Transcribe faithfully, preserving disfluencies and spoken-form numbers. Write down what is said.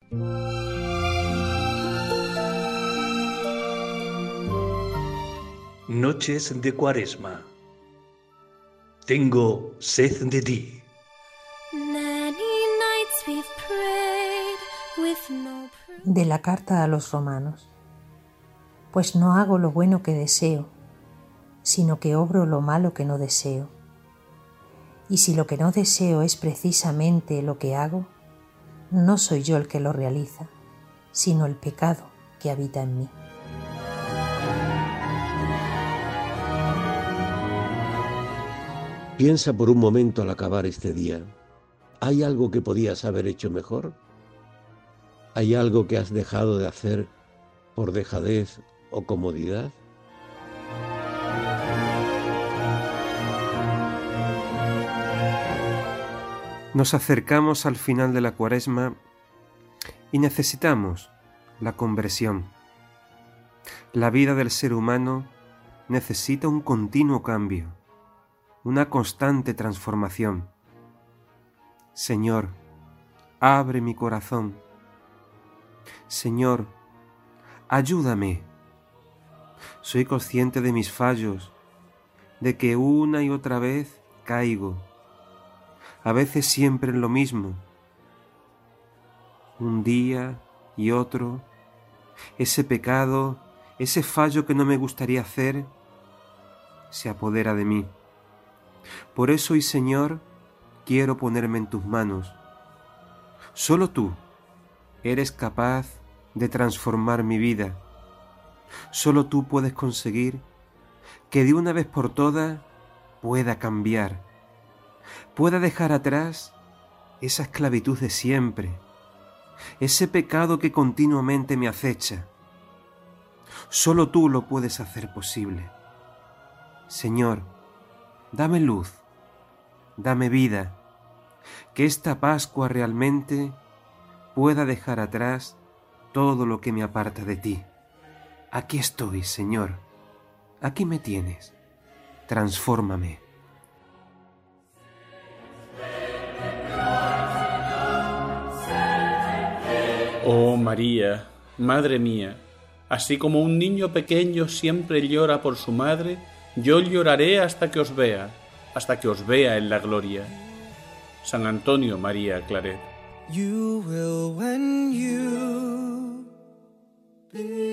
Noches de Cuaresma. Tengo sed de ti. De la carta a los romanos. Pues no hago lo bueno que deseo, sino que obro lo malo que no deseo. Y si lo que no deseo es precisamente lo que hago, no soy yo el que lo realiza, sino el pecado que habita en mí. Piensa por un momento al acabar este día. ¿Hay algo que podías haber hecho mejor? ¿Hay algo que has dejado de hacer por dejadez o comodidad? Nos acercamos al final de la Cuaresma y necesitamos la conversión. La vida del ser humano necesita un continuo cambio, una constante transformación. Señor, abre mi corazón. Señor, ayúdame. Soy consciente de mis fallos, de que una y otra vez caigo, a veces siempre en lo mismo. Un día y otro, ese pecado, ese fallo que no me gustaría hacer, se apodera de mí. Por eso hoy, Señor, quiero ponerme en tus manos. Solo tú eres capaz de transformar mi vida. Solo tú puedes conseguir que de una vez por todas pueda cambiar, pueda dejar atrás esa esclavitud de siempre, ese pecado que continuamente me acecha. Solo tú lo puedes hacer posible. Señor, dame luz, dame vida, que esta Pascua realmente pueda dejar atrás todo lo que me aparta de ti. Aquí estoy, Señor, aquí me tienes, transfórmame. Oh María, Madre mía, así como un niño pequeño siempre llora por su madre, yo lloraré hasta que os vea, hasta que os vea en la gloria. San Antonio María Claret. You will when you be